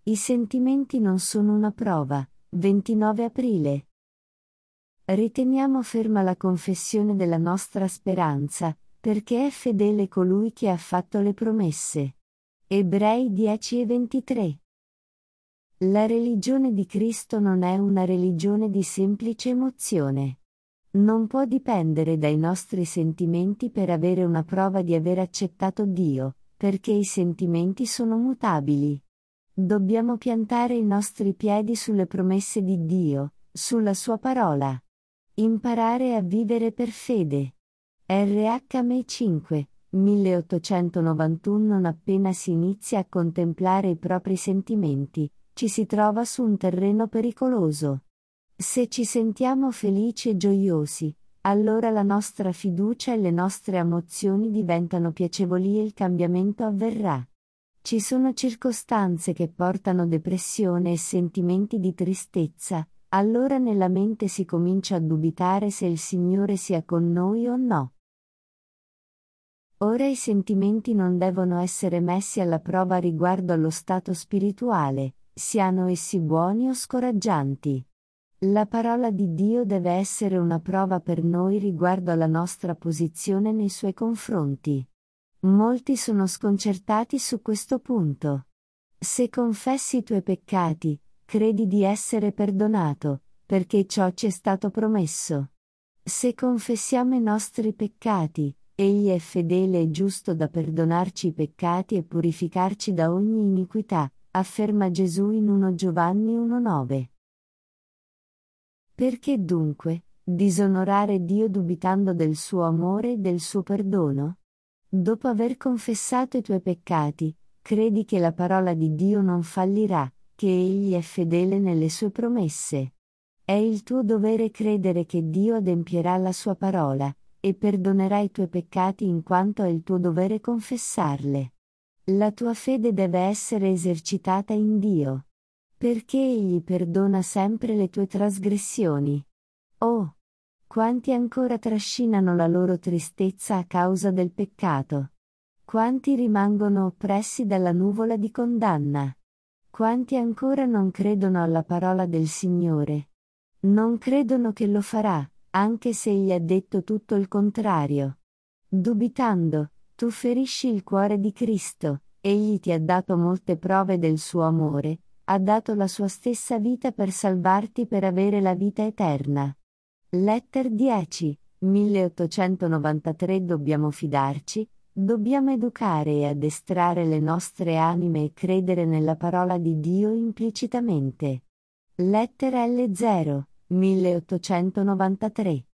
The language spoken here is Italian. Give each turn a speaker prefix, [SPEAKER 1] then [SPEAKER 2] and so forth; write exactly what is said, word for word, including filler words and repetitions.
[SPEAKER 1] I sentimenti non sono una prova. ventinove aprile. Riteniamo ferma la confessione della nostra speranza, perché è fedele colui che ha fatto le promesse. Ebrei dieci e ventitré. La religione di Cristo non è una religione di semplice emozione. Non può dipendere dai nostri sentimenti per avere una prova di aver accettato Dio, perché i sentimenti sono mutabili. Dobbiamo piantare i nostri piedi sulle promesse di Dio, sulla sua parola. Imparare a vivere per fede. R H M cinque, milleottocentonovantuno. Non appena si inizia a contemplare i propri sentimenti, ci si trova su un terreno pericoloso. Se ci sentiamo felici e gioiosi, allora la nostra fiducia e le nostre emozioni diventano piacevoli e il cambiamento avverrà. Ci sono circostanze che portano depressione e sentimenti di tristezza, allora nella mente si comincia a dubitare se il Signore sia con noi o no. Ora i sentimenti non devono essere messi alla prova riguardo allo stato spirituale, siano essi buoni o scoraggianti. La parola di Dio deve essere una prova per noi riguardo alla nostra posizione nei suoi confronti. Molti sono sconcertati su questo punto. Se confessi i tuoi peccati, credi di essere perdonato, perché ciò ci è stato promesso. Se confessiamo i nostri peccati, Egli è fedele e giusto da perdonarci i peccati e purificarci da ogni iniquità, afferma Gesù in primo Giovanni uno nove. Perché dunque, disonorare Dio dubitando del suo amore e del suo perdono? Dopo aver confessato i tuoi peccati, credi che la parola di Dio non fallirà, che Egli è fedele nelle sue promesse. È il tuo dovere credere che Dio adempierà la sua parola, e perdonerà i tuoi peccati in quanto è il tuo dovere confessarle. La tua fede deve essere esercitata in Dio. Perché Egli perdona sempre le tue trasgressioni. Oh! Quanti ancora trascinano la loro tristezza a causa del peccato? Quanti rimangono oppressi dalla nuvola di condanna? Quanti ancora non credono alla parola del Signore? Non credono che lo farà, anche se Egli ha detto tutto il contrario. Dubitando, tu ferisci il cuore di Cristo. Egli ti ha dato molte prove del suo amore, ha dato la sua stessa vita per salvarti per avere la vita eterna. Letter dieci, milleottocentonovantatré. Dobbiamo fidarci, dobbiamo educare e addestrare le nostre anime e credere nella parola di Dio implicitamente. Letter L zero, milleottocentonovantatré.